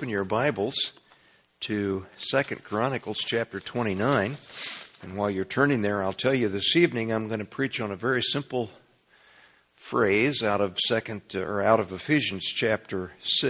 open your Bibles to 2 Chronicles chapter 29. And while you're turning there, I'll tell you this evening I'm going to preach on a very simple phrase out of Ephesians chapter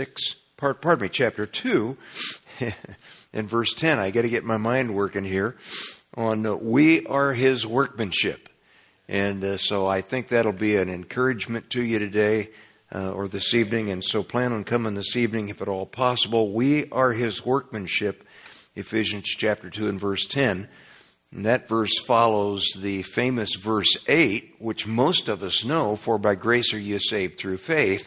2 and verse 10. I got to get my mind working here on we are his workmanship. And so I think that'll be an encouragement to you today or this evening. And so plan on coming this evening if at all possible. We are his workmanship, Ephesians chapter 2 and verse 10. And that verse follows the famous verse 8, which most of us know, for by grace are you saved through faith.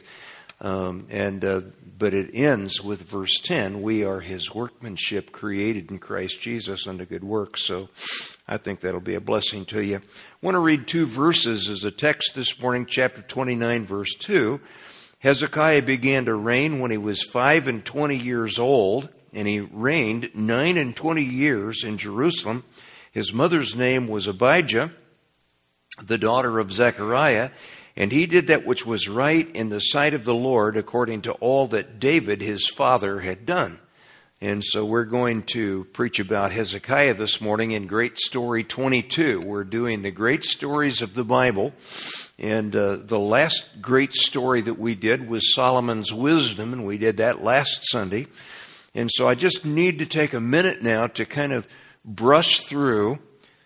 But it ends with verse 10, we are his workmanship created in Christ Jesus unto good works. So I think that'll be a blessing to you. I want to read two verses as a text this morning, chapter 29, verse 2. Hezekiah began to reign when he was 25 years old, and he reigned 29 years in Jerusalem. His mother's name was Abijah, the daughter of Zechariah, and he did that which was right in the sight of the Lord according to all that David his father had done. And so we're going to preach about Hezekiah this morning in Great Story 22. We're doing the great stories of the Bible. And the last great story that we did was Solomon's wisdom, and we did that last Sunday. And so I just need to take a minute now to kind of brush through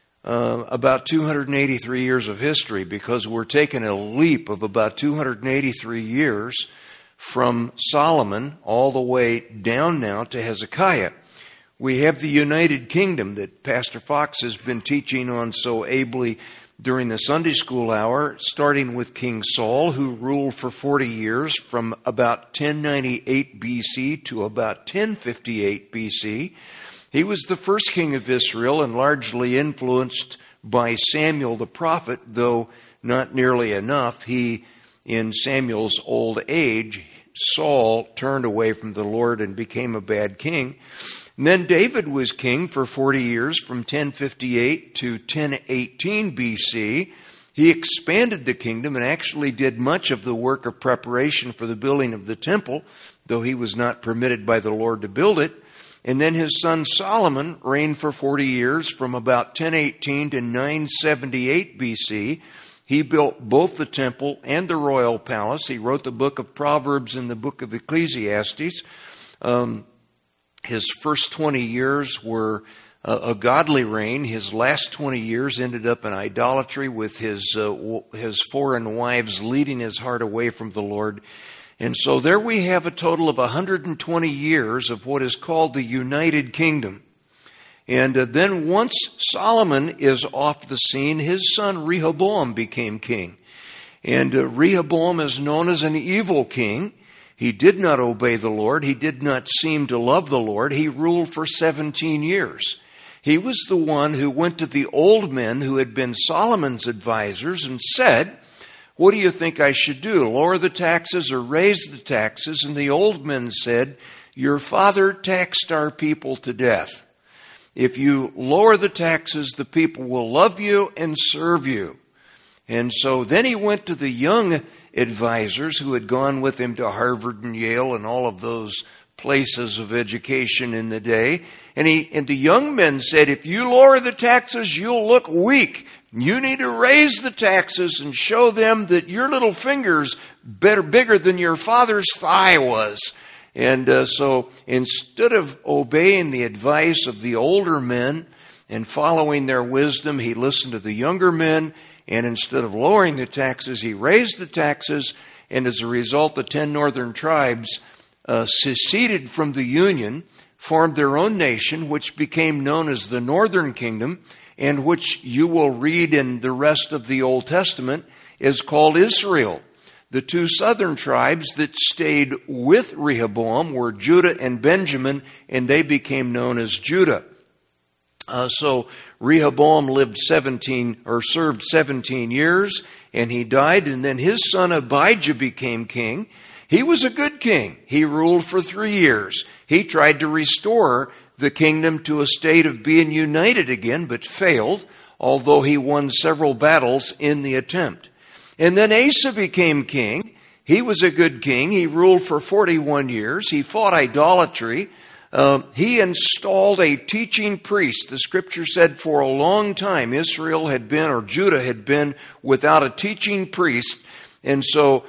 about 283 years of history, because we're taking a leap of about 283 years from Solomon all the way down now to Hezekiah. We have the United Kingdom that Pastor Fox has been teaching on so ably during the Sunday school hour, starting with King Saul, who ruled for 40 years from about 1098 BC to about 1058 BC. He was the first king of Israel and largely influenced by Samuel the prophet, though not nearly enough. In Samuel's old age, Saul turned away from the Lord and became a bad king. And then David was king for 40 years from 1058 to 1018 BC. He expanded the kingdom and actually did much of the work of preparation for the building of the temple, though he was not permitted by the Lord to build it. And then his son Solomon reigned for 40 years from about 1018 to 978 BC. He built both the temple and the royal palace. He wrote the book of Proverbs and the book of Ecclesiastes. His first 20 years were a godly reign. His last 20 years ended up in idolatry, with his foreign wives leading his heart away from the Lord. And so there we have a total of 120 years of what is called the United Kingdom. And then once Solomon is off the scene, his son Rehoboam became king. And Rehoboam is known as an evil king. He did not obey the Lord. He did not seem to love the Lord. He ruled for 17 years. He was the one who went to the old men who had been Solomon's advisors and said, "What do you think I should do? Lower the taxes or raise the taxes?" And the old men said, "Your father taxed our people to death. If you lower the taxes, the people will love you and serve you." And so then he went to the young advisors who had gone with him to Harvard and Yale and all of those places of education in the day. And the young men said, "If you lower the taxes, you'll look weak. You need to raise the taxes and show them that your little finger's bigger than your father's thigh was." And so instead of obeying the advice of the older men and following their wisdom, he listened to the younger men. And instead of lowering the taxes, he raised the taxes. And as a result, the 10 northern tribes seceded from the Union, formed their own nation, which became known as the Northern Kingdom, and which you will read in the rest of the Old Testament is called Israel. The two southern tribes that stayed with Rehoboam were Judah and Benjamin, and they became known as Judah. So Rehoboam served 17 years, and he died, and then his son Abijah became king. He was a good king. He ruled for 3 years. He tried to restore the kingdom to a state of being united again, but failed, although he won several battles in the attempt. And then Asa became king. He was a good king. He ruled for 41 years. He fought idolatry. He installed a teaching priest. The scripture said for a long time Israel had been, or Judah had been, without a teaching priest. And so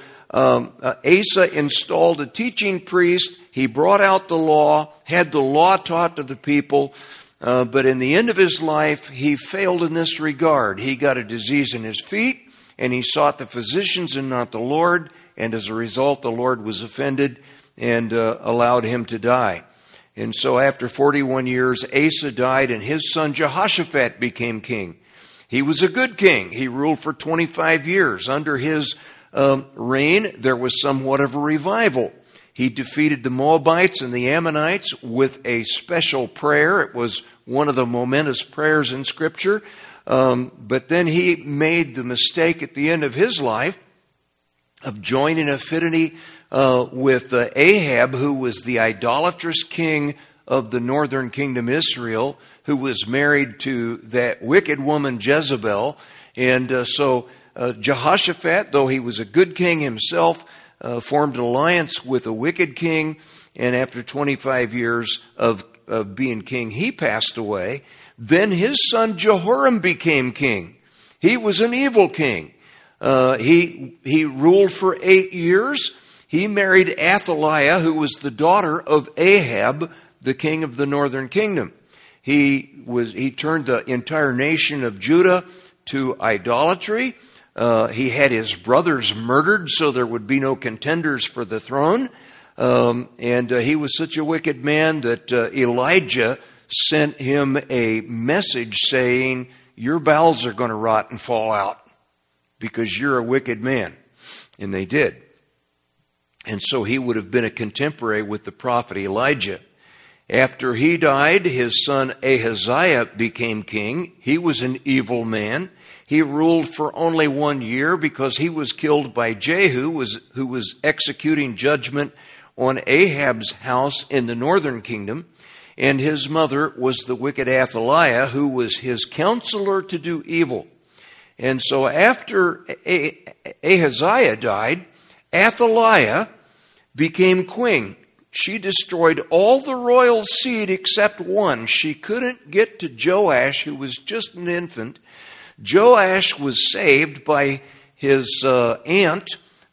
Asa installed a teaching priest. He brought out the law, had the law taught to the people. But in the end of his life, he failed in this regard. He got a disease in his feet, and he sought the physicians and not the Lord. And as a result, the Lord was offended and allowed him to die. And so after 41 years, Asa died, and his son Jehoshaphat became king. He was a good king. He ruled for 25 years. Under his reign, there was somewhat of a revival. He defeated the Moabites and the Ammonites with a special prayer. It was one of the momentous prayers in Scripture. But then he made the mistake at the end of his life of joining affinity with Ahab, who was the idolatrous king of the northern kingdom Israel, who was married to that wicked woman Jezebel. And so Jehoshaphat, though he was a good king himself, formed an alliance with a wicked king, and after 25 years of being king, he passed away. Then his son Jehoram became king. He was an evil king. He ruled for 8 years. He married Athaliah, who was the daughter of Ahab, the king of the northern kingdom. He turned the entire nation of Judah to idolatry. He had his brothers murdered so there would be no contenders for the throne. And he was such a wicked man that Elijah sent him a message saying, your bowels are going to rot and fall out because you're a wicked man. And they did. And so he would have been a contemporary with the prophet Elijah. After he died, his son Ahaziah became king. He was an evil man. He ruled for only 1 year because he was killed by Jehu, who was executing judgment on Ahab's house in the northern kingdom. And his mother was the wicked Athaliah, who was his counselor to do evil. And so after Ahaziah died, Athaliah became queen. She destroyed all the royal seed except one. She couldn't get to Joash, who was just an infant. Joash was saved by his aunt,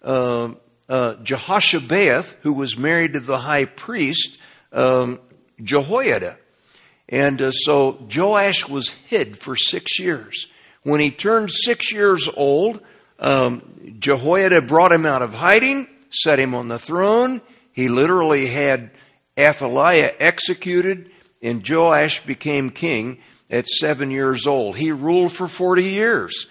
Jehoshabeath, who was married to the high priest, Jehoiada. And so Joash was hid for 6 years. When he turned 6 years old, Jehoiada brought him out of hiding, set him on the throne. He literally had Athaliah executed, and Joash became king at 7 years old. He ruled for 40 years.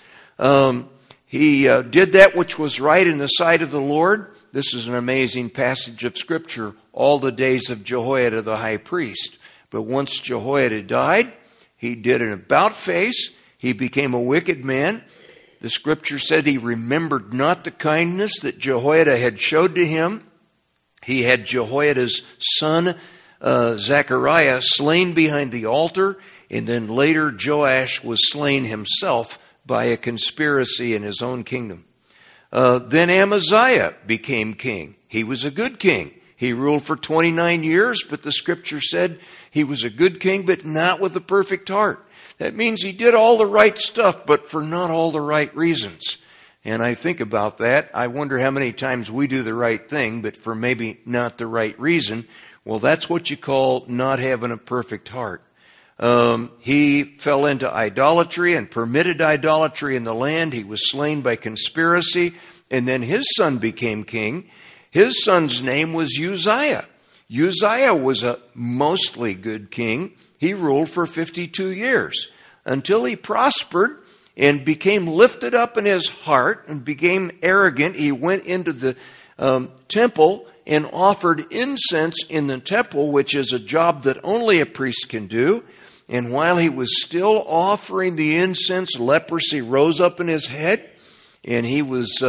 He did that which was right in the sight of the Lord. This is an amazing passage of Scripture, all the days of Jehoiada the high priest. But once Jehoiada died, he did an about-face. He became a wicked man. The Scripture said he remembered not the kindness that Jehoiada had showed to him. He had Jehoiada's son, Zechariah, slain behind the altar, and then later Joash was slain himself by a conspiracy in his own kingdom. Then Amaziah became king. He was a good king. He ruled for 29 years, but the Scripture said he was a good king, but not with a perfect heart. That means he did all the right stuff, but for not all the right reasons. And I think about that. I wonder how many times we do the right thing, but for maybe not the right reason. Well, that's what you call not having a perfect heart. He fell into idolatry and permitted idolatry in the land. He was slain by conspiracy. And then his son became king. His son's name was Uzziah. Uzziah was a mostly good king. He ruled for 52 years until he prospered and became lifted up in his heart and became arrogant. He went into the temple and offered incense in the temple, which is a job that only a priest can do. And while he was still offering the incense, leprosy rose up in his head, and he was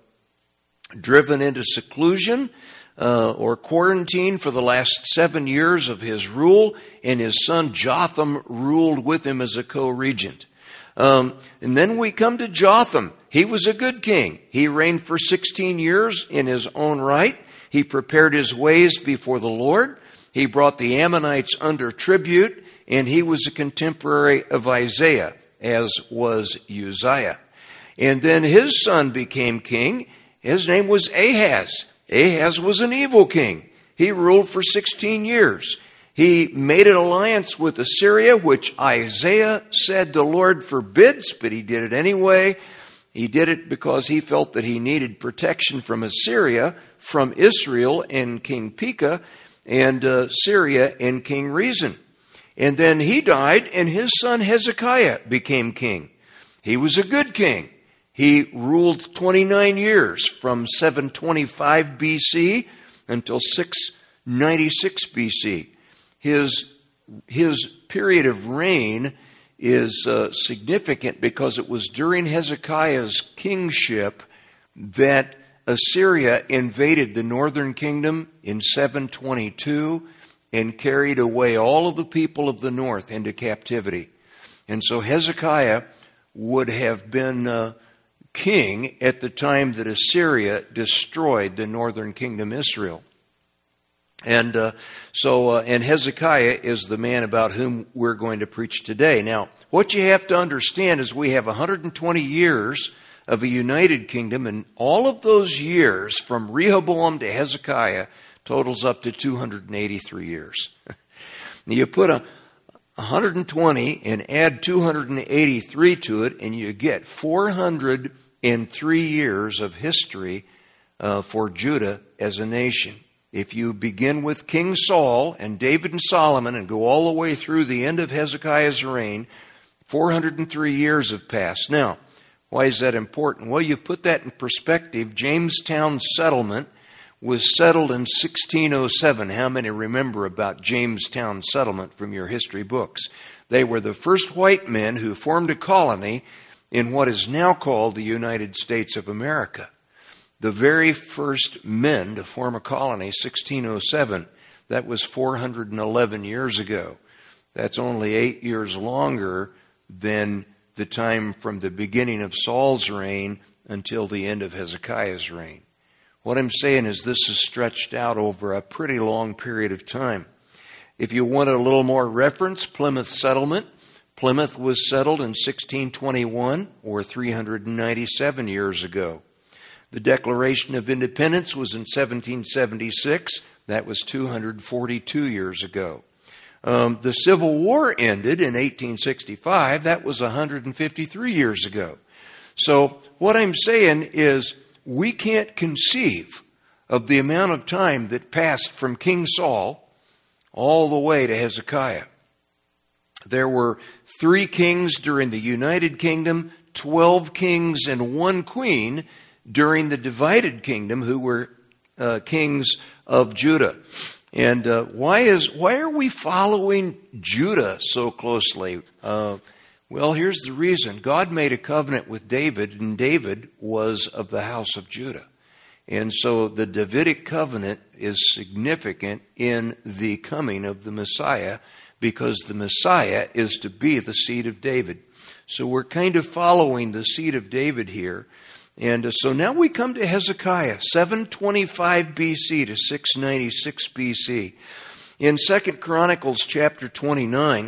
driven into seclusion or quarantine for the last 7 years of his rule, and his son Jotham ruled with him as a co-regent. And then we come to Jotham. He was a good king. He reigned for 16 years in his own right. He prepared his ways before the Lord. He brought the Ammonites under tribute, and he was a contemporary of Isaiah, as was Uzziah. And then his son became king. His name was Ahaz. Ahaz was an evil king. He ruled for 16 years. He made an alliance with Assyria, which Isaiah said the Lord forbids, but he did it anyway. He did it because he felt that he needed protection from Assyria, from Israel and King Pekah, and Syria and King Rezin. And then he died, and his son Hezekiah became king. He was a good king. He ruled 29 years, from 725 BC until 696 BC. His period of reign is significant because it was during Hezekiah's kingship that Assyria invaded the northern kingdom in 722 and carried away all of the people of the north into captivity. And so Hezekiah would have been king at the time that Assyria destroyed the northern kingdom Israel. And and Hezekiah is the man about whom we're going to preach today. Now, what you have to understand is we have 120 years of a united kingdom, and all of those years from Rehoboam to Hezekiah totals up to 283 years. You put 120 and add 283 to it, and you get 403 years of history for Judah as a nation. If you begin with King Saul and David and Solomon and go all the way through the end of Hezekiah's reign, 403 years have passed. Now, why is that important? Well, you put that in perspective. Jamestown settlement was settled in 1607. How many remember about Jamestown settlement from your history books? They were the first white men who formed a colony in what is now called the United States of America. The very first men to form a colony, 1607, that was 411 years ago. That's only 8 years longer than the time from the beginning of Saul's reign until the end of Hezekiah's reign. What I'm saying is this is stretched out over a pretty long period of time. If you want a little more reference, Plymouth settlement. Plymouth was settled in 1621, or 397 years ago. The Declaration of Independence was in 1776. That was 242 years ago. The Civil War ended in 1865. That was 153 years ago. So what I'm saying is we can't conceive of the amount of time that passed from King Saul all the way to Hezekiah. There were 3 kings during the United Kingdom, 12 kings and 1 queen during the divided kingdom who were kings of Judah. And why are we following Judah so closely? Well, here's the reason. God made a covenant with David, and David was of the house of Judah. And so the Davidic covenant is significant in the coming of the Messiah, because the Messiah is to be the seed of David. So we're kind of following the seed of David here. And so now we come to Hezekiah, 725 BC to 696 BC. In 2 Chronicles chapter 29,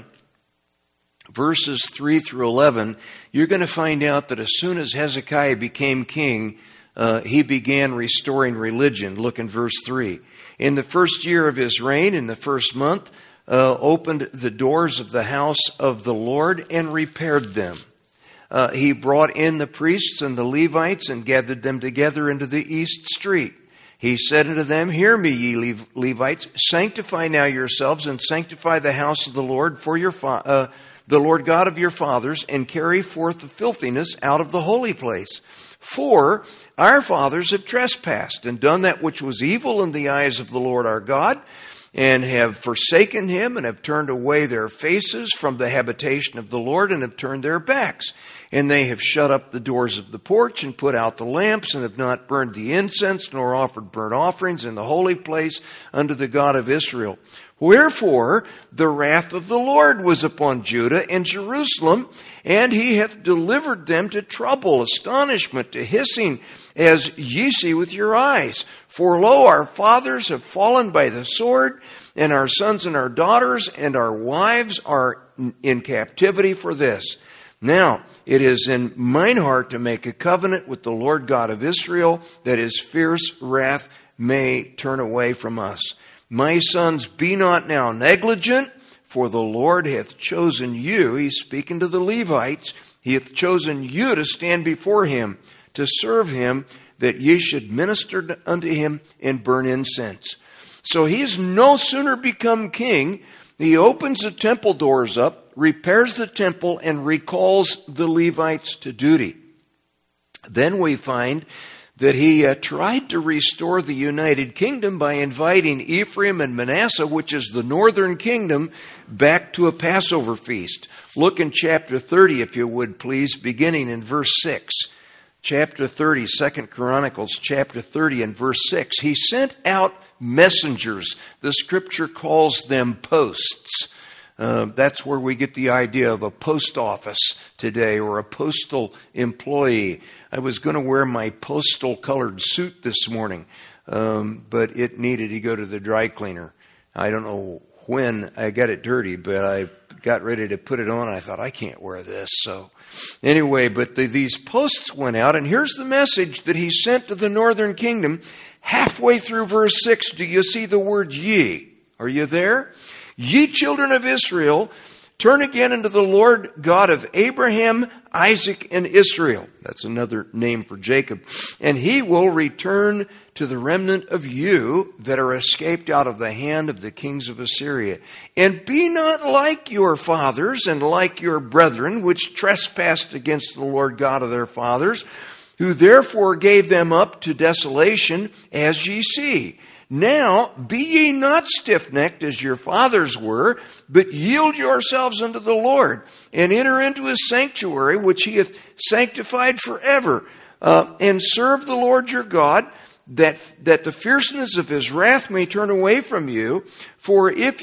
verses 3 through 11, you're going to find out that as soon as Hezekiah became king, he began restoring religion. Look in verse 3. In the first year of his reign, in the first month, opened the doors of the house of the Lord and repaired them. He brought in the priests and the Levites and gathered them together into the east street. He said unto them, Hear me, ye Levites, sanctify now yourselves and sanctify the house of the Lord for your the Lord God of your fathers, and carry forth the filthiness out of the holy place. For our fathers have trespassed and done that which was evil in the eyes of the Lord our God, and have forsaken him, and have turned away their faces from the habitation of the Lord, and have turned their backs. And they have shut up the doors of the porch, and put out the lamps, and have not burned the incense, nor offered burnt offerings in the holy place unto the God of Israel. Wherefore the wrath of the Lord was upon Judah and Jerusalem, and he hath delivered them to trouble, astonishment, to hissing, as ye see with your eyes. For lo, our fathers have fallen by the sword, and our sons and our daughters and our wives are in captivity for this. Now, it is in mine heart to make a covenant with the Lord God of Israel, that his fierce wrath may turn away from us. My sons, be not now negligent, for the Lord hath chosen you. He's speaking to the Levites. He hath chosen you to stand before him, to serve him, that ye should minister unto him and burn incense. So he's no sooner become king, he opens the temple doors up, repairs the temple, and recalls the Levites to duty. Then we find that he tried to restore the United Kingdom by inviting Ephraim and Manasseh, which is the northern kingdom, back to a Passover feast. Look in chapter 30, if you would, please, beginning in verse 6. Chapter 30, 2 Chronicles, chapter 30 and verse 6. He sent out messengers. The scripture calls them posts. That's where we get the idea of a post office today, or a postal employee. I was going to wear my postal colored suit this morning, but it needed to go to the dry cleaner. I don't know when I got it dirty, but I got ready to put it on. I thought, I can't wear this. So anyway, but these posts went out, and here's the message that he sent to the northern kingdom. Halfway through verse 6, do you see the word ye? Are you there? Ye children of Israel, turn again unto the Lord God of Abraham, Isaac, and Israel. That's another name for Jacob. And he will return to the remnant of you that are escaped out of the hand of the kings of Assyria. And be not like your fathers and like your brethren, which trespassed against the Lord God of their fathers, who therefore gave them up to desolation, as ye see. Now be ye not stiff-necked as your fathers were, but yield yourselves unto the Lord, and enter into his sanctuary, which he hath sanctified forever, and serve the Lord your God, that the fierceness of his wrath may turn away from you. For if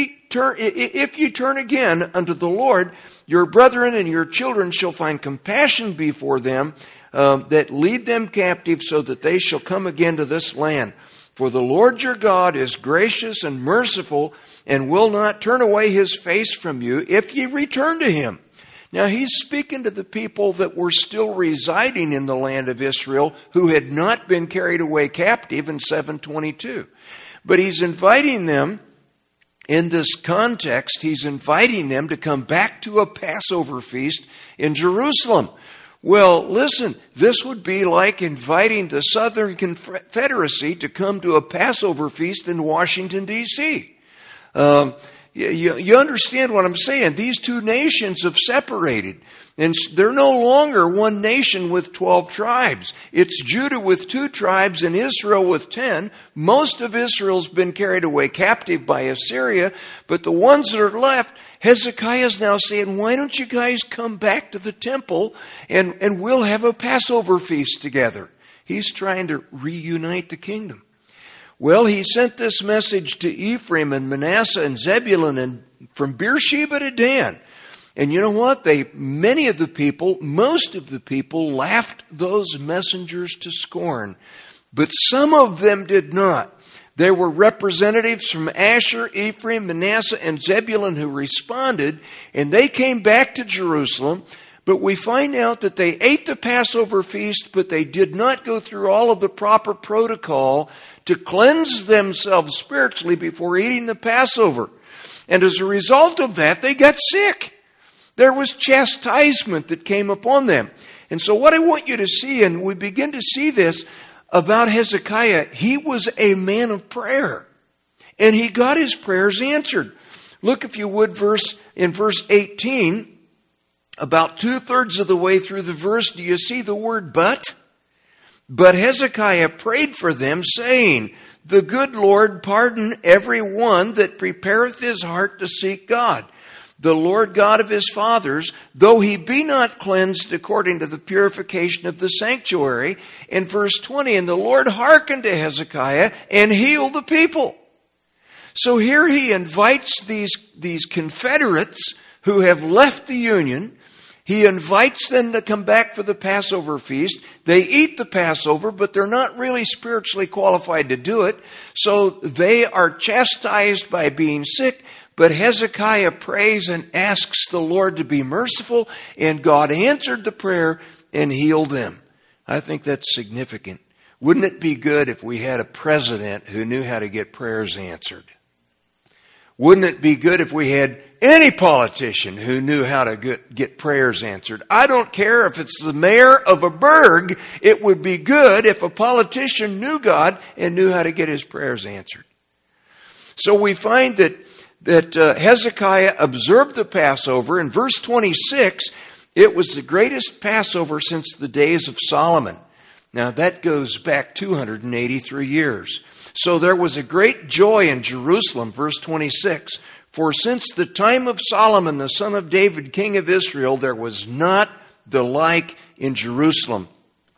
ye turn again unto the Lord, your brethren and your children shall find compassion before them, that lead them captive, so that they shall come again to this land. For the Lord your God is gracious and merciful, and will not turn away his face from you, if ye return to him. Now he's speaking to the people that were still residing in the land of Israel, who had not been carried away captive in 722. But he's inviting them, in this context, he's inviting them to come back to a Passover feast in Jerusalem. Well, listen, this would be like inviting the Southern Confederacy to come to a Passover feast in Washington, D.C. You understand what I'm saying? These two nations have separated, and they're no longer one nation with 12 tribes. It's Judah with 2 tribes and Israel with 10. Most of Israel's been carried away captive by Assyria, but the ones that are left, Hezekiah's now saying, why don't you guys come back to the temple and we'll have a Passover feast together? He's trying to reunite the kingdom. Well, he sent this message to Ephraim and Manasseh and Zebulun, and from Beersheba to Dan. And you know what? Most of the people laughed those messengers to scorn. But some of them did not. There were representatives from Asher, Ephraim, Manasseh, and Zebulun who responded, and they came back to Jerusalem. But we find out that they ate the Passover feast, but they did not go through all of the proper protocol to cleanse themselves spiritually before eating the Passover. And as a result of that, they got sick. There was chastisement that came upon them. And so what I want you to see, and we begin to see this about Hezekiah, he was a man of prayer. And he got his prayers answered. Look, if you would, in verse 18, about 2/3 of the way through the verse, do you see the word but? But Hezekiah prayed for them, saying, the good Lord pardon every one that prepareth his heart to seek God, the Lord God of his fathers, though he be not cleansed according to the purification of the sanctuary. In verse 20, and the Lord hearkened to Hezekiah and healed the people. So here he invites these Confederates who have left the Union. He invites them to come back for the Passover feast. They eat the Passover, but they're not really spiritually qualified to do it. So they are chastised by being sick. But Hezekiah prays and asks the Lord to be merciful, and God answered the prayer and healed them. I think that's significant. Wouldn't it be good if we had a president who knew how to get prayers answered? Wouldn't it be good if we had any politician who knew how to get prayers answered? I don't care if it's the mayor of a burg. It would be good if a politician knew God and knew how to get his prayers answered. So we find that Hezekiah observed the Passover. In verse 26, it was the greatest Passover since the days of Solomon. Now that goes back 283 years. So there was a great joy in Jerusalem, verse 26. For since the time of Solomon, the son of David, king of Israel, there was not the like in Jerusalem.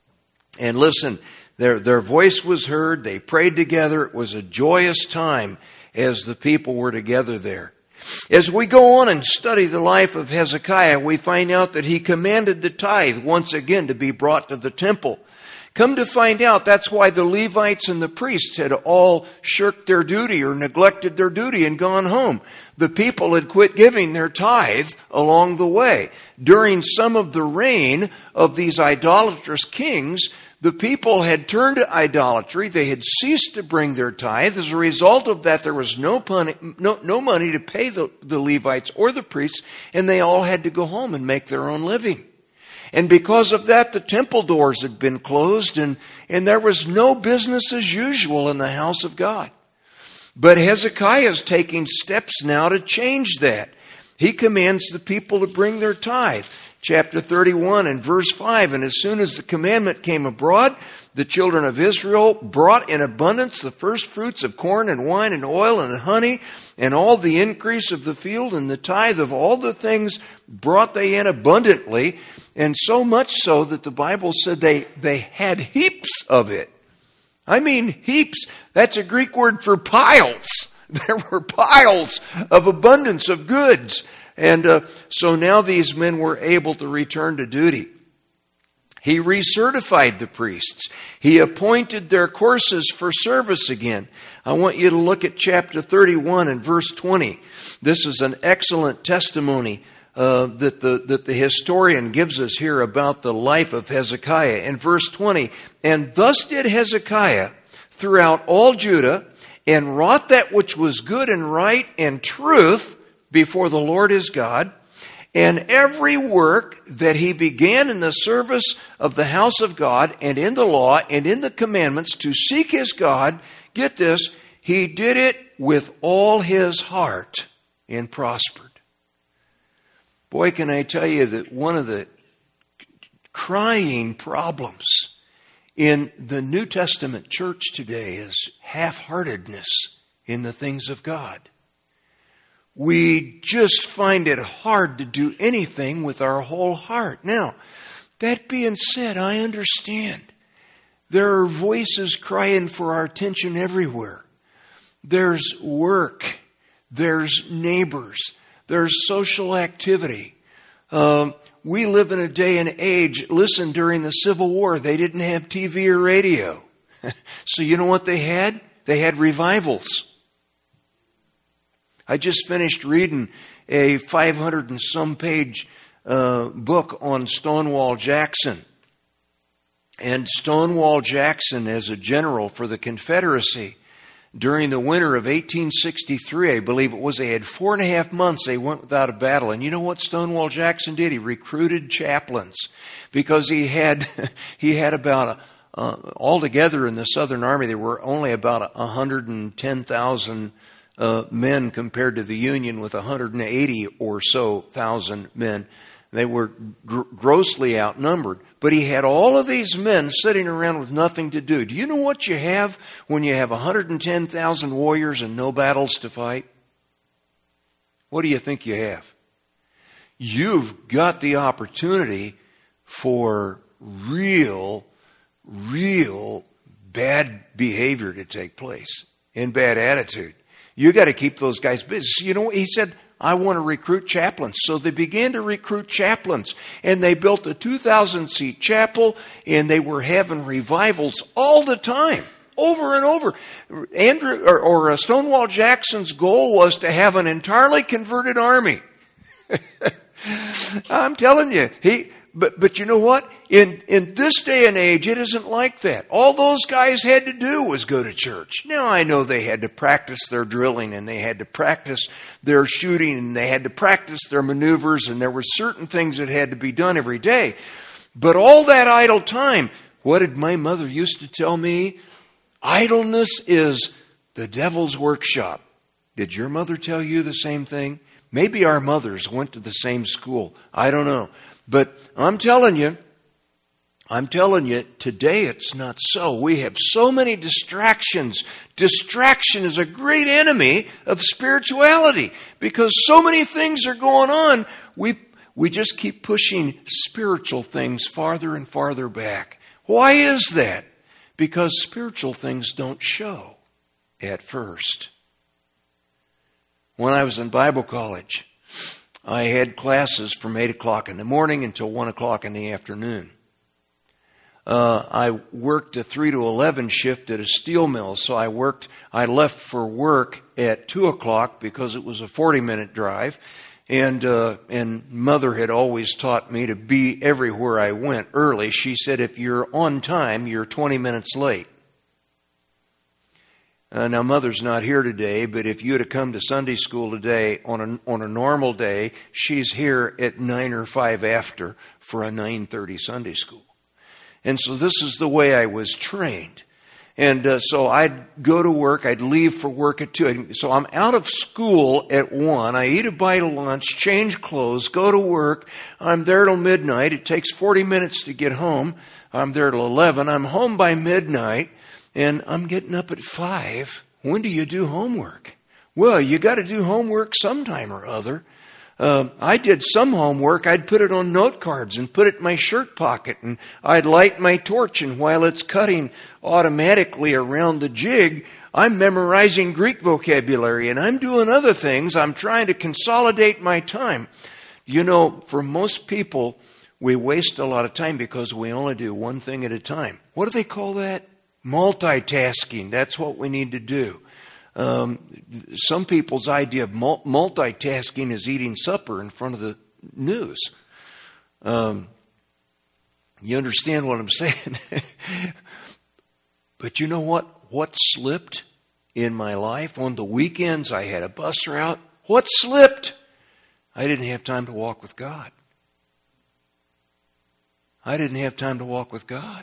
And listen, their voice was heard. They prayed together. It was a joyous time as the people were together there. As we go on and study the life of Hezekiah, we find out that he commanded the tithe once again to be brought to the temple. Come to find out, that's why the Levites and the priests had all shirked their duty or neglected their duty and gone home. The people had quit giving their tithe along the way. During some of the reign of these idolatrous kings, the people had turned to idolatry. They had ceased to bring their tithe. As a result of that, there was no money to pay the Levites or the priests, and they all had to go home and make their own living. And because of that, the temple doors had been closed, and there was no business as usual in the house of God. But Hezekiah is taking steps now to change that. He commands the people to bring their tithe. Chapter 31 and verse 5, and as soon as the commandment came abroad, the children of Israel brought in abundance the first fruits of corn and wine and oil and honey and all the increase of the field, and the tithe of all the things brought they in abundantly, and so much so that the Bible said they had heaps of it. I mean heaps. That's a Greek word for piles. There were piles of abundance of goods. And so now these men were able to return to duty. He recertified the priests. He appointed their courses for service again. I want you to look at chapter 31 and verse 20. This is an excellent testimony that the historian gives us here about the life of Hezekiah. In verse 20, and thus did Hezekiah throughout all Judah, and wrought that which was good and right and truth before the Lord his God, and every work that he began in the service of the house of God and in the law and in the commandments to seek his God, get this, he did it with all his heart and prospered. Boy, can I tell you that one of the crying problems in the New Testament church today is half-heartedness in the things of God. We just find it hard to do anything with our whole heart. Now, that being said, I understand. There are voices crying for our attention everywhere. There's work. There's neighbors. There's social activity. We live in a day and age, listen, during the Civil War, they didn't have TV or radio. So you know what they had? They had revivals. I just finished reading a 500 and some page book on Stonewall Jackson. And Stonewall Jackson, as a general for the Confederacy, during the winter of 1863, I believe it was, they had 4.5 months they went without a battle. And you know what Stonewall Jackson did? He recruited chaplains because he had about altogether in the Southern Army, there were only about 110,000 men compared to the Union with 180 or so thousand men. They were grossly outnumbered. But he had all of these men sitting around with nothing to do. Do you know what you have when you have 110,000 warriors and no battles to fight? What do you think you have? You've got the opportunity for real bad behavior to take place and bad attitude. You got to keep those guys busy. You know, he said, I want to recruit chaplains. So they began to recruit chaplains. And they built a 2,000-seat chapel, and they were having revivals all the time, over and over. Stonewall Jackson's goal was to have an entirely converted army. I'm telling you, But you know what? In this day and age, it isn't like that. All those guys had to do was go to church. Now, I know they had to practice their drilling, and they had to practice their shooting, and they had to practice their maneuvers, and there were certain things that had to be done every day. But all that idle time, what did my mother used to tell me? Idleness is the devil's workshop. Did your mother tell you the same thing? Maybe our mothers went to the same school. I don't know. But I'm telling you, today it's not so. We have so many distractions. Distraction is a great enemy of spirituality because so many things are going on. We just keep pushing spiritual things farther and farther back. Why is that? Because spiritual things don't show at first. When I was in Bible college, I had classes from 8 o'clock in the morning until 1 o'clock in the afternoon. I worked a 3 to 11 shift at a steel mill, so I left for work at 2 o'clock because it was a 40-minute drive. And Mother had always taught me to be everywhere I went early. She said, if you're on time, you're 20 minutes late. Now, Mother's not here today, but if you had to come to Sunday school today on a normal day, she's here at 9 or 5 after for a 9:30 Sunday school. And so this is the way I was trained. And so I'd go to work, I'd leave for work at 2. So I'm out of school at 1. I eat a bite of lunch, change clothes, go to work. I'm there till midnight. It takes 40 minutes to get home. I'm there till 11. I'm home by midnight. And I'm getting up at 5. When do you do homework? Well, you got to do homework sometime or other. I did some homework. I'd put it on note cards and put it in my shirt pocket. And I'd light my torch. And while it's cutting automatically around the jig, I'm memorizing Greek vocabulary. And I'm doing other things. I'm trying to consolidate my time. You know, for most people, we waste a lot of time because we only do one thing at a time. What do they call that? Multitasking. That's what we need to do. Some people's idea of multitasking is eating supper in front of the news. You understand what I'm saying? But you know what? What slipped in my life? On the weekends, I had a bus route. What slipped? I didn't have time to walk with God. I didn't have time to walk with God.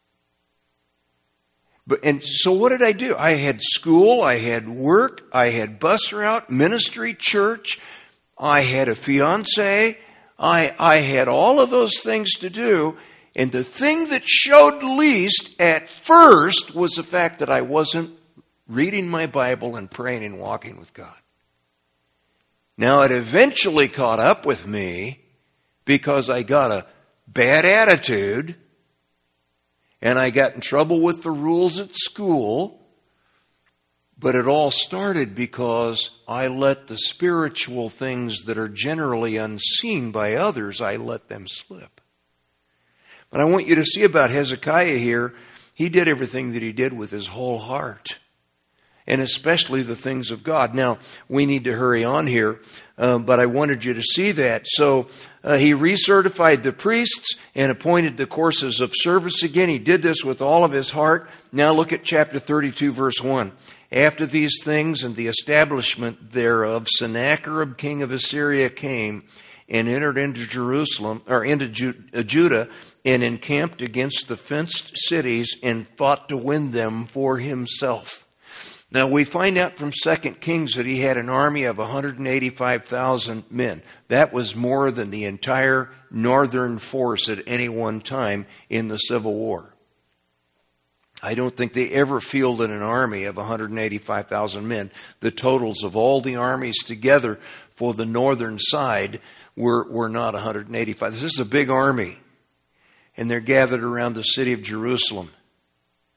And so what did I do? I had school, I had work, I had bus route, ministry, church, I had a fiance, I had all of those things to do, and the thing that showed least at first was the fact that I wasn't reading my Bible and praying and walking with God. Now it eventually caught up with me because I got a bad attitude. And I got in trouble with the rules at school. But it all started because I let the spiritual things that are generally unseen by others, I let them slip. But I want you to see about Hezekiah here. He did everything that he did with his whole heart. And especially the things of God. Now, we need to hurry on here, but I wanted you to see that. So he recertified the priests and appointed the courses of service again. He did this with all of his heart. Now look at chapter 32, verse 1. After these things and the establishment thereof, Sennacherib, king of Assyria, came and entered into Jerusalem, or into Judah, and encamped against the fenced cities and fought to win them for himself. Now, we find out from 2 Kings that he had an army of 185,000 men. That was more than the entire northern force at any one time in the Civil War. I don't think they ever fielded an army of 185,000 men. The totals of all the armies together for the northern side were not 185. This is a big army. And they're gathered around the city of Jerusalem.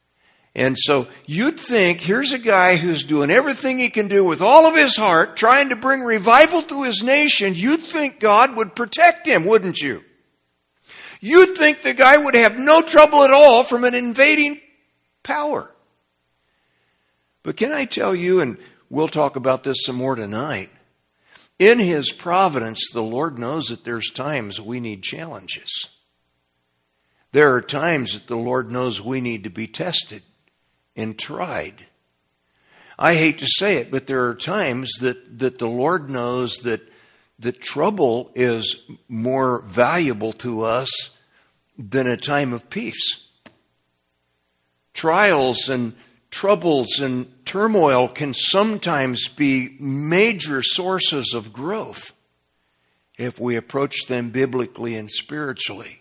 And so you'd think, here's a guy who's doing everything he can do with all of his heart, trying to bring revival to his nation. You'd think God would protect him, wouldn't you? You'd think the guy would have no trouble at all from an invading power. But can I tell you, and we'll talk about this some more tonight, in His providence, the Lord knows that there's times we need challenges. There are times that the Lord knows we need to be tested and tried. I hate to say it, but there are times that the Lord knows that trouble is more valuable to us than a time of peace. Trials and troubles and turmoil can sometimes be major sources of growth if we approach them biblically and spiritually.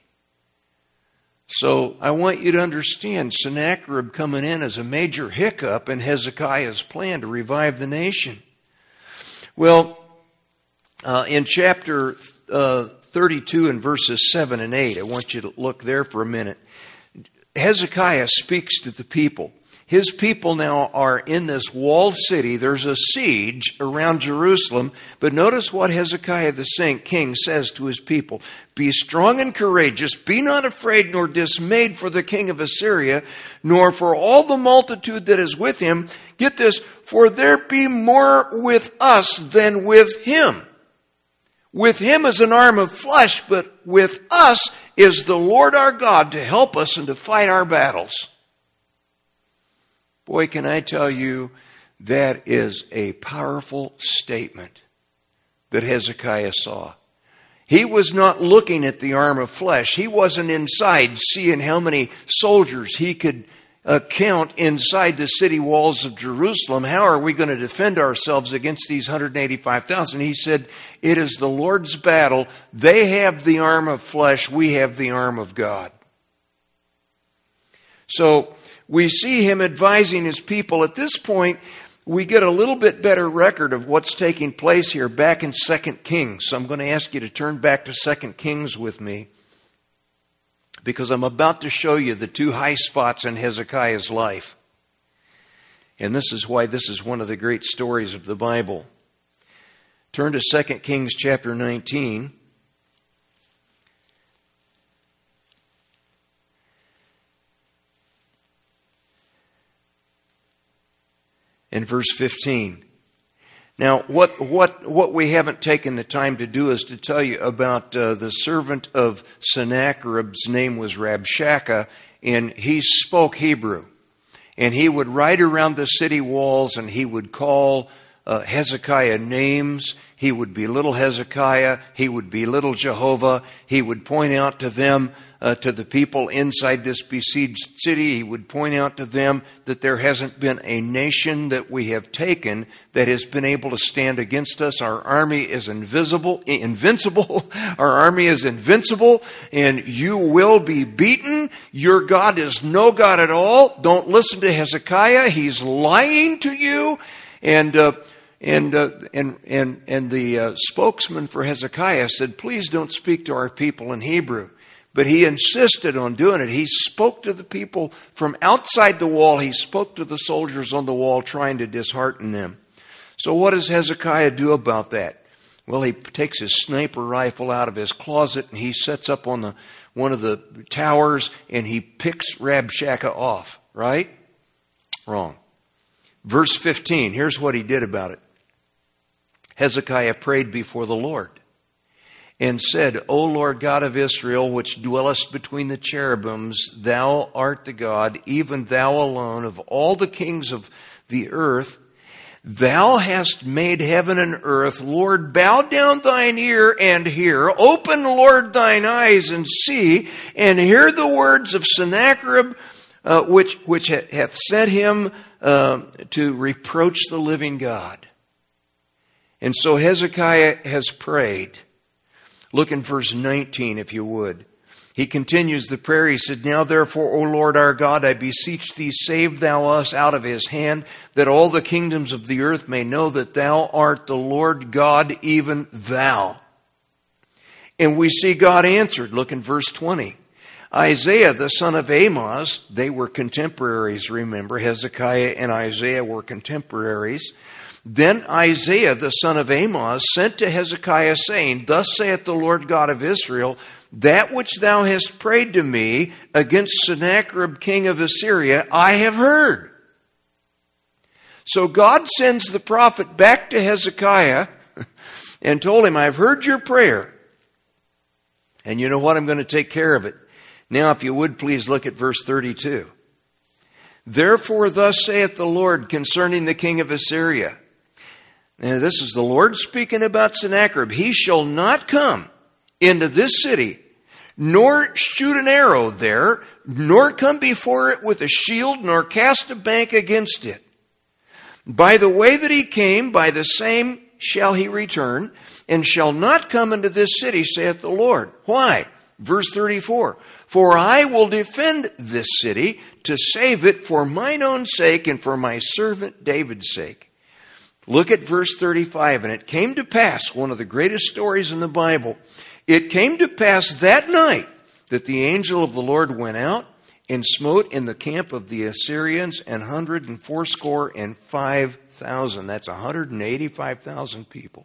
So I want you to understand, Sennacherib coming in as a major hiccup in Hezekiah's plan to revive the nation. Well, in chapter 32 and verses 7 and 8, I want you to look there for a minute. Hezekiah speaks to the people. His people now are in this walled city. There's a siege around Jerusalem. But notice what Hezekiah the king says to his people. Be strong and courageous. Be not afraid nor dismayed for the king of Assyria, nor for all the multitude that is with him. Get this, for there be more with us than with him. With him is an arm of flesh, but with us is the Lord our God to help us and to fight our battles. Boy, can I tell you, that is a powerful statement that Hezekiah saw. He was not looking at the arm of flesh. He wasn't inside seeing how many soldiers he could count inside the city walls of Jerusalem. How are we going to defend ourselves against these 185,000? He said, it is the Lord's battle. They have the arm of flesh. We have the arm of God. So we see him advising his people. At this point, we get a little bit better record of what's taking place here back in 2 Kings. So I'm going to ask you to turn back to 2 Kings with me, because I'm about to show you the two high spots in Hezekiah's life. And this is why this is one of the great stories of the Bible. Turn to 2 Kings chapter 19. In verse 15. Now, what we haven't taken the time to do is to tell you about the servant of Sennacherib's name was Rabshakeh, and he spoke Hebrew. And he would ride around the city walls, and he would call Hezekiah names. He would belittle Hezekiah. He would belittle Jehovah. He would point out to them, to the people inside this besieged city, he would point out to them that there hasn't been a nation that we have taken that has been able to stand against us. Our army is invincible. Our army is invincible, and you will be beaten. Your God is no God at all. Don't listen to Hezekiah. He's lying to you. And the spokesman for Hezekiah said, please don't speak to our people in Hebrew. But he insisted on doing it. He spoke to the people from outside the wall. He spoke to the soldiers on the wall, trying to dishearten them. So what does Hezekiah do about that? Well, he takes his sniper rifle out of his closet, and he sets up on one of the towers, and he picks Rabshakeh off. Right? Wrong. Verse 15, here's what he did about it. Hezekiah prayed before the Lord and said, O Lord God of Israel, which dwellest between the cherubims, thou art the God, even thou alone, of all the kings of the earth. Thou hast made heaven and earth. Lord, bow down thine ear and hear. Open, Lord, thine eyes and see, and hear the words of Sennacherib, which hath set him to reproach the living God. And so Hezekiah has prayed. Look in verse 19, if you would. He continues the prayer. He said, Now therefore, O Lord our God, I beseech thee, save thou us out of his hand, that all the kingdoms of the earth may know that thou art the Lord God, even thou. And we see God answered. Look in verse 20. Isaiah, the son of Amoz, they were contemporaries, remember. Hezekiah and Isaiah were contemporaries. Then Isaiah, the son of Amoz, sent to Hezekiah, saying, Thus saith the Lord God of Israel, that which thou hast prayed to me against Sennacherib, king of Assyria, I have heard. So God sends the prophet back to Hezekiah and told him, I've heard your prayer. And you know what? I'm going to take care of it. Now, if you would, please look at verse 32. Therefore, thus saith the Lord concerning the king of Assyria. Now, this is the Lord speaking about Sennacherib. He shall not come into this city, nor shoot an arrow there, nor come before it with a shield, nor cast a bank against it. By the way that he came, by the same shall he return, and shall not come into this city, saith the Lord. Why? Verse 34. For I will defend this city to save it for mine own sake and for my servant David's sake. Look at verse 35. And it came to pass, one of the greatest stories in the Bible, it came to pass that night that the angel of the Lord went out and smote in the camp of the Assyrians 185,000. That's 185,000 people.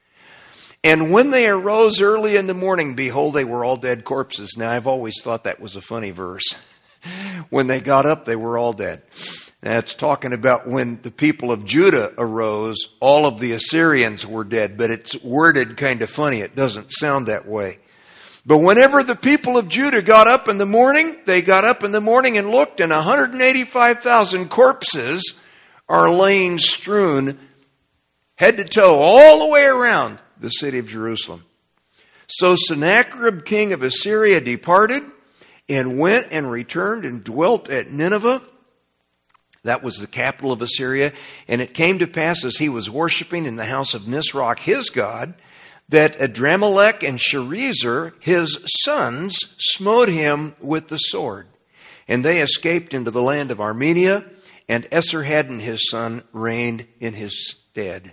And when they arose early in the morning, behold, they were all dead corpses. Now, I've always thought that was a funny verse. When they got up, they were all dead. That's talking about when the people of Judah arose, all of the Assyrians were dead. But it's worded kind of funny. It doesn't sound that way. But whenever the people of Judah got up in the morning, they got up in the morning and looked, and 185,000 corpses are laying strewn head to toe all the way around the city of Jerusalem. So Sennacherib, king of Assyria, departed and went and returned and dwelt at Nineveh. That was the capital of Assyria. And it came to pass as he was worshiping in the house of Nisroch, his god, that Adramelech and Sharezer, his sons, smote him with the sword. And they escaped into the land of Armenia, and Esarhaddon his son reigned in his stead.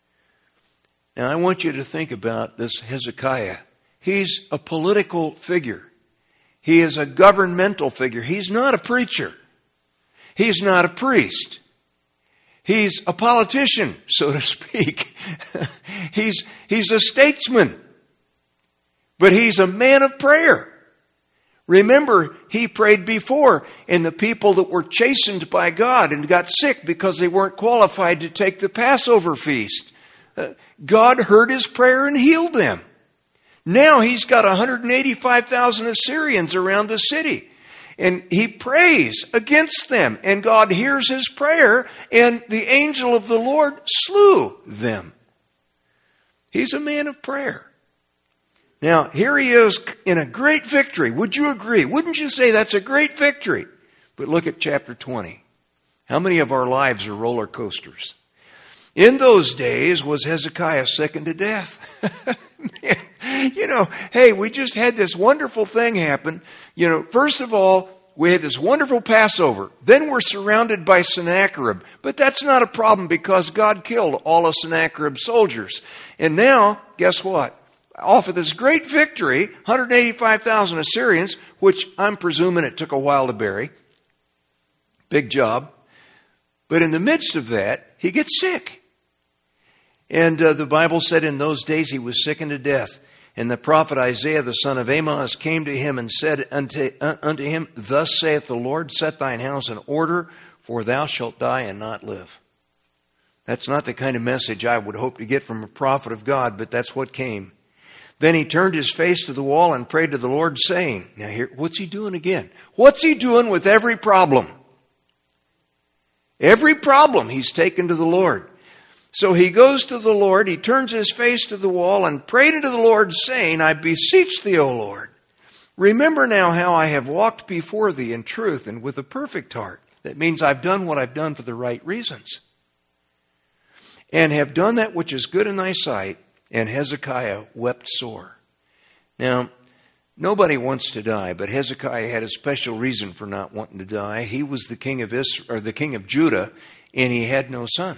Now, I want you to think about this Hezekiah. He's a political figure. He is a governmental figure. He's not a preacher. He's not a priest. He's a politician, so to speak. He's a statesman. But he's a man of prayer. Remember, he prayed before, and the people that were chastened by God and got sick because they weren't qualified to take the Passover feast. God heard his prayer and healed them. Now he's got 185,000 Assyrians around the city. And he prays against them. And God hears his prayer. And the angel of the Lord slew them. He's a man of prayer. Now, here he is in a great victory. Would you agree? Wouldn't you say that's a great victory? But look at chapter 20. How many of our lives are roller coasters? In those days was Hezekiah sickened to death. You know, hey, we just had this wonderful thing happen. You know, first of all, we had this wonderful Passover. Then we're surrounded by Sennacherib. But that's not a problem because God killed all of Sennacherib's soldiers. And now, guess what? Off of this great victory, 185,000 Assyrians, which I'm presuming it took a while to bury. Big job. But in the midst of that, he gets sick. And the Bible said in those days he was sickened to death. And the prophet Isaiah, the son of Amoz, came to him and said unto him, Thus saith the Lord, set thine house in order, for thou shalt die and not live. That's not the kind of message I would hope to get from a prophet of God, but that's what came. Then he turned his face to the wall and prayed to the Lord, saying, now here, what's he doing again? What's he doing with every problem? Every problem he's taken to the Lord. So he goes to the Lord, he turns his face to the wall and prayed unto the Lord, saying, I beseech thee, O Lord, remember now how I have walked before thee in truth and with a perfect heart. That means I've done what I've done for the right reasons. And have done that which is good in thy sight. And Hezekiah wept sore. Now, nobody wants to die, but Hezekiah had a special reason for not wanting to die. He was the king of Israel, or the king of Judah, and he had no son.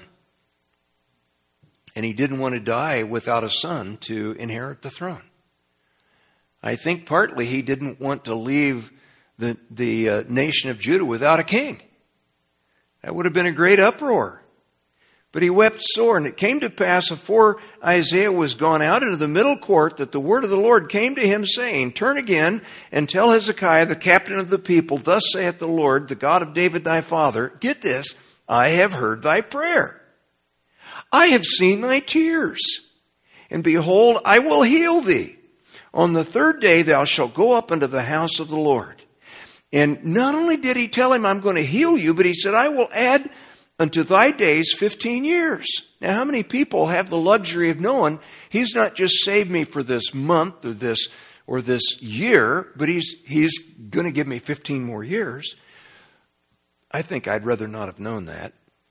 And he didn't want to die without a son to inherit the throne. I think partly he didn't want to leave the nation of Judah without a king. That would have been a great uproar. But he wept sore, and it came to pass afore Isaiah was gone out into the middle court that the word of the Lord came to him, saying, Turn again and tell Hezekiah, the captain of the people, Thus saith the Lord, the God of David thy father, get this, I have heard thy prayer. I have seen thy tears, and behold, I will heal thee. On the third day thou shalt go up into the house of the Lord. And not only did he tell him, I'm going to heal you, but he said, I will add unto thy days 15 years. Now, how many people have the luxury of knowing he's not just saved me for this month or this year, but he's going to give me 15 more years? I think I'd rather not have known that.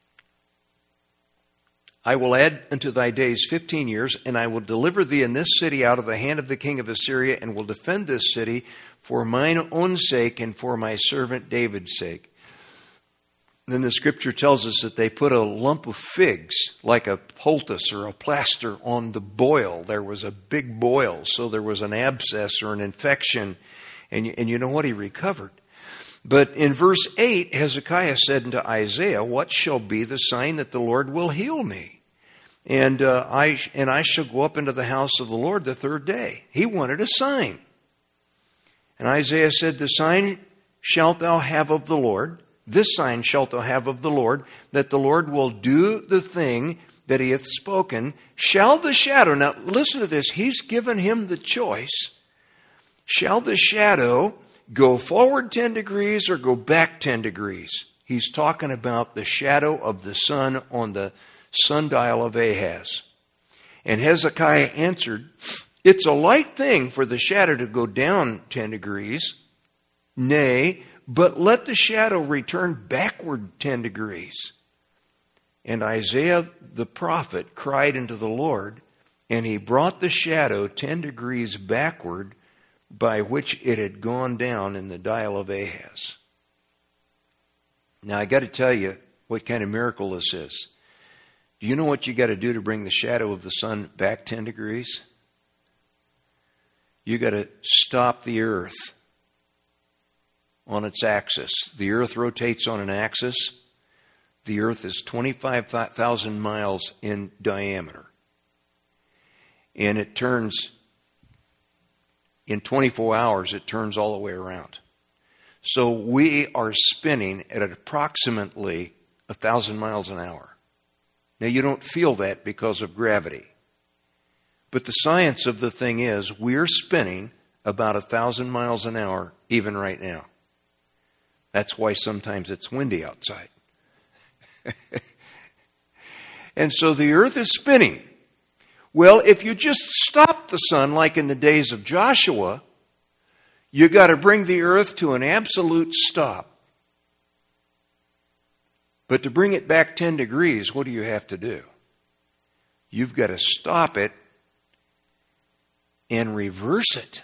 I will add unto thy days 15 years, and I will deliver thee in this city out of the hand of the king of Assyria, and will defend this city for mine own sake and for my servant David's sake. Then the scripture tells us that they put a lump of figs, like a poultice or a plaster, on the boil. There was a big boil, so there was an abscess or an infection. And you know what? He recovered. But in verse 8, Hezekiah said unto Isaiah, What shall be the sign that the Lord will heal me? And I shall go up into the house of the Lord the third day. He wanted a sign. And Isaiah said, The sign shalt thou have of the Lord. This sign shalt thou have of the Lord, that the Lord will do the thing that he hath spoken. Shall the shadow, now listen to this, he's given him the choice. Shall the shadow go forward 10 degrees or go back 10 degrees? He's talking about the shadow of the sun on the sundial of Ahaz. And Hezekiah answered, It's a light thing for the shadow to go down 10 degrees. Nay, but let the shadow return backward 10 degrees. And Isaiah the prophet cried unto the Lord, and he brought the shadow 10 degrees backward, by which it had gone down in the dial of Ahaz. Now I got to tell you what kind of miracle this is. Do you know what you got to do to bring the shadow of the sun back 10 degrees? You got to stop the earth on its axis. The earth rotates on an axis. The earth is 25,000 miles in diameter. And it turns, in 24 hours, it turns all the way around. So we are spinning at approximately 1,000 miles an hour. Now you don't feel that because of gravity. But the science of the thing is we're spinning about 1,000 miles an hour even right now. That's why sometimes it's windy outside. And so the earth is spinning. Well, if you just stop the sun like in the days of Joshua, you got to bring the earth to an absolute stop. But to bring it back 10 degrees, what do you have to do? You've got to stop it and reverse it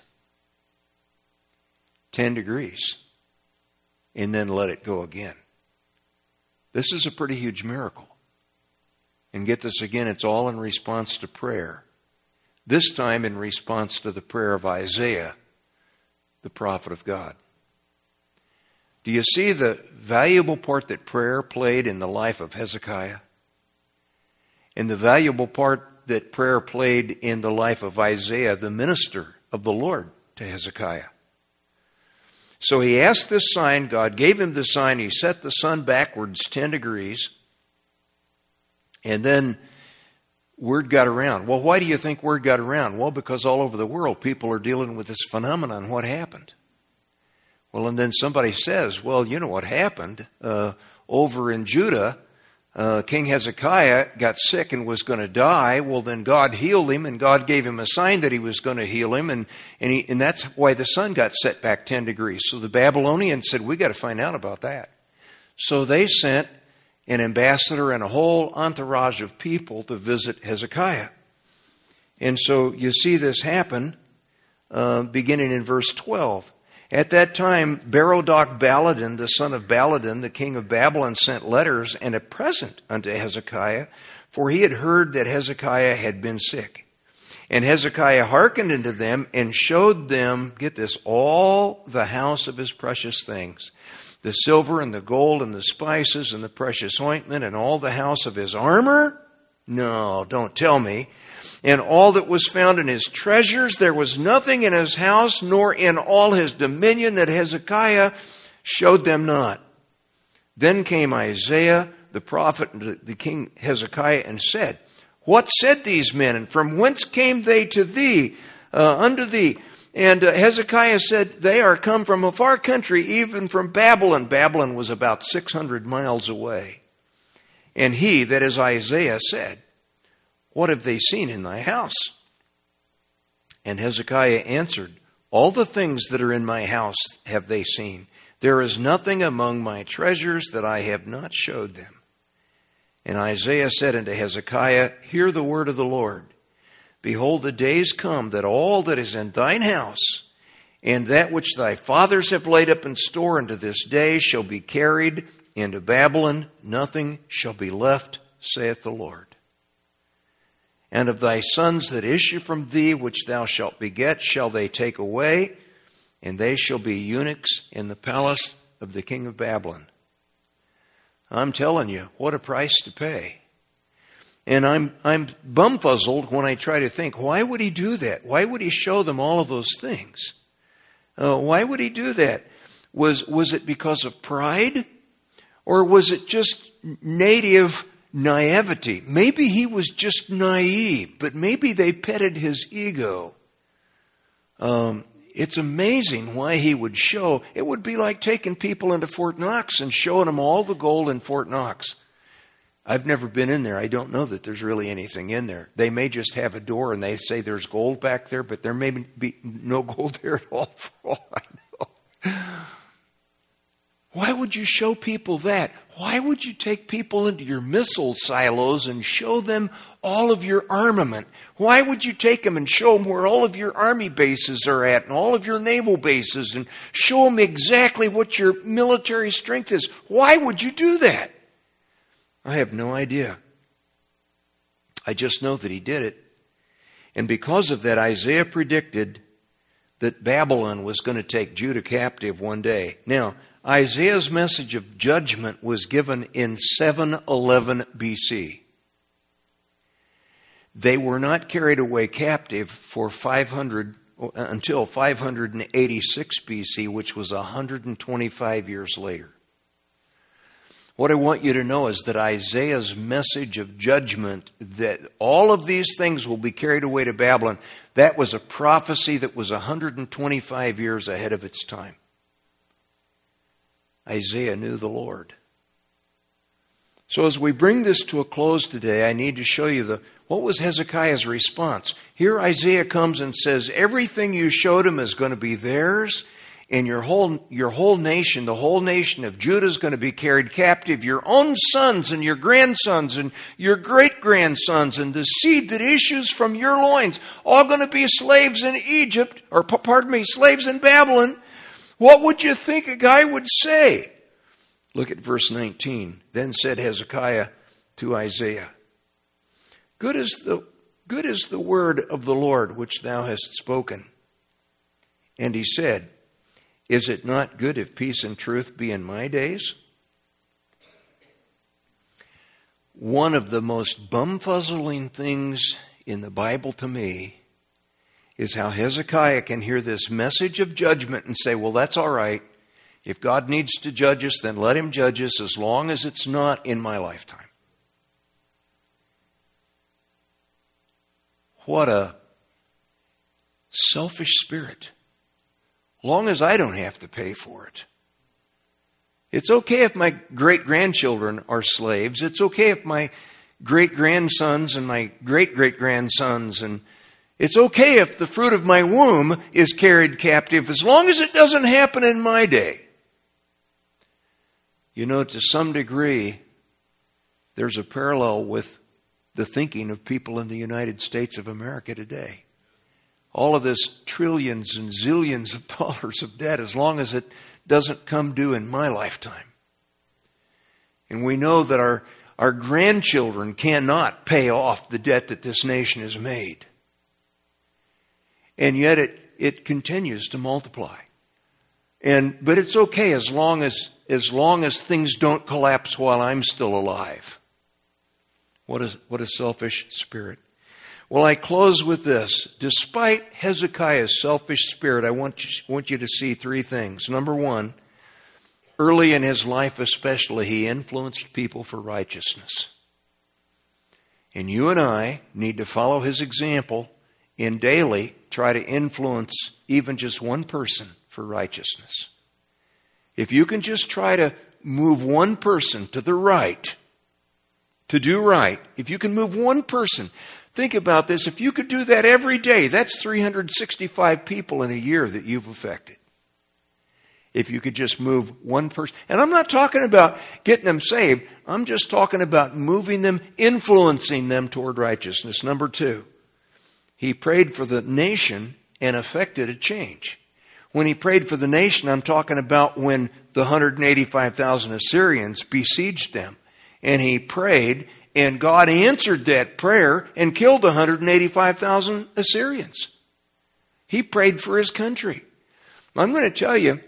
10 degrees. And then let it go again. This is a pretty huge miracle. And get this again, it's all in response to prayer. This time in response to the prayer of Isaiah, the prophet of God. Do you see the valuable part that prayer played in the life of Hezekiah? And the valuable part that prayer played in the life of Isaiah, the minister of the Lord to Hezekiah? So he asked this sign. God gave him the sign. He set the sun backwards 10 degrees. And then word got around. Well, why do you think word got around? Well, because all over the world people are dealing with this phenomenon. What happened? Well, and then somebody says, well, you know what happened? Over in Judah, King Hezekiah got sick and was going to die. Well, then God healed him, and God gave him a sign that he was going to heal him, and that's why the sun got set back 10 degrees. So the Babylonians said, we got to find out about that. So they sent an ambassador and a whole entourage of people to visit Hezekiah. And so you see this happen beginning in verse 12. At that time, Berodach-Baladan, the son of Baladan, the king of Babylon, sent letters and a present unto Hezekiah, for he had heard that Hezekiah had been sick. And Hezekiah hearkened unto them and showed them, get this, all the house of his precious things, the silver and the gold and the spices and the precious ointment and all the house of his armor. No, don't tell me. And all that was found in his treasures, there was nothing in his house nor in all his dominion that Hezekiah showed them not. Then came Isaiah the prophet unto the king Hezekiah and said, What said these men, and from whence came they to thee, unto thee? And Hezekiah said, They are come from a far country, even from Babylon. Babylon was about 600 miles away. And he, that is Isaiah, said, What have they seen in thy house? And Hezekiah answered, All the things that are in my house have they seen. There is nothing among my treasures that I have not showed them. And Isaiah said unto Hezekiah, Hear the word of the Lord. Behold, the days come that all that is in thine house, and that which thy fathers have laid up in store unto this day, shall be carried into Babylon. Nothing shall be left, saith the Lord. And of thy sons that issue from thee, which thou shalt beget, shall they take away, and they shall be eunuchs in the palace of the king of Babylon. I'm telling you, what a price to pay. And I'm bumfuzzled when I try to think, why would he do that? Why would he show them all of those things? Why would he do that? Was it because of pride? Or was it just native naivety? Maybe he was just naive, but maybe they petted his ego. It's amazing why he would show. It would be like taking people into Fort Knox and showing them all the gold in Fort Knox. I've never been in there. I don't know that there's really anything in there. They may just have a door and they say there's gold back there, but there may be no gold there at all for all I know. Why would you show people that? Why would you take people into your missile silos and show them all of your armament? Why would you take them and show them where all of your army bases are at and all of your naval bases and show them exactly what your military strength is? Why would you do that? I have no idea. I just know that he did it. And because of that, Isaiah predicted that Babylon was going to take Judah captive one day. Now, Isaiah's message of judgment was given in 711 BC. They were not carried away captive until 586 BC, which was 125 years later. What I want you to know is that Isaiah's message of judgment, that all of these things will be carried away to Babylon, that was a prophecy that was 125 years ahead of its time. Isaiah knew the Lord. So as we bring this to a close today, I need to show you what was Hezekiah's response. Here Isaiah comes and says, everything you showed him is going to be theirs, and your whole nation, the whole nation of Judah is going to be carried captive. Your own sons and your grandsons and your great-grandsons and the seed that issues from your loins, all going to be slaves in Egypt, or slaves in Babylon. What would you think a guy would say? Look at verse 19. Then said Hezekiah to Isaiah, Good is the word of the Lord which thou hast spoken. And he said, Is it not good if peace and truth be in my days? One of the most bumfuzzling things in the Bible to me is how Hezekiah can hear this message of judgment and say, well, that's all right. If God needs to judge us, then let him judge us as long as it's not in my lifetime. What a selfish spirit. Long as I don't have to pay for it. It's okay if my great-grandchildren are slaves. It's okay if my great-grandsons and my great-great-grandsons, and it's okay if the fruit of my womb is carried captive, as long as it doesn't happen in my day. You know, to some degree, there's a parallel with the thinking of people in the United States of America today. All of this trillions and zillions of dollars of debt, as long as it doesn't come due in my lifetime. And we know that our grandchildren cannot pay off the debt that this nation has made. And yet it continues to multiply. But it's okay as long as things don't collapse while I'm still alive. What a selfish spirit. Well, I close with this. Despite Hezekiah's selfish spirit, I want you to see three things. Number one, early in his life especially, he influenced people for righteousness. And you and I need to follow his example and daily try to influence even just one person for righteousness. If you can just try to move one person to the right, to do right, if you can move one person, think about this, if you could do that every day, that's 365 people in a year that you've affected. If you could just move one person. And I'm not talking about getting them saved. I'm just talking about moving them, influencing them toward righteousness. Number two, he prayed for the nation and effected a change. When he prayed for the nation, I'm talking about when the 185,000 Assyrians besieged them. And he prayed, and God answered that prayer and killed the 185,000 Assyrians. He prayed for his country. I'm going to tell you,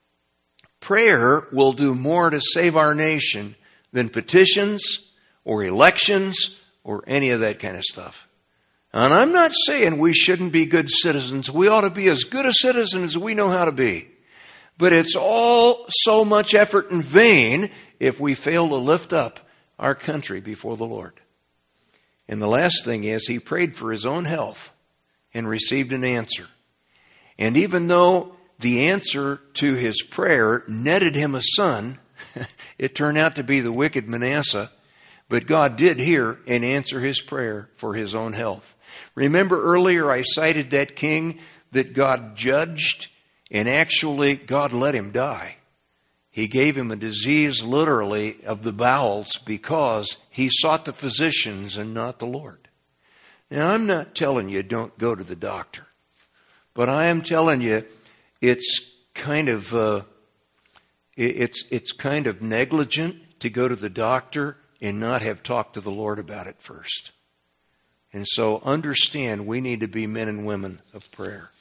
prayer will do more to save our nation than petitions or elections or any of that kind of stuff. And I'm not saying we shouldn't be good citizens. We ought to be as good a citizen as we know how to be. But it's all so much effort in vain if we fail to lift up our country before the Lord. And the last thing is, he prayed for his own health and received an answer. And even though the answer to his prayer netted him a son, it turned out to be the wicked Manasseh, but God did hear and answer his prayer for his own health. Remember earlier I cited that king that God judged, and actually God let him die. He gave him a disease literally of the bowels because he sought the physicians and not the Lord. Now I'm not telling you don't go to the doctor, but I am telling you it's kind of negligent to go to the doctor and not have talked to the Lord about it first. And so understand we need to be men and women of prayer.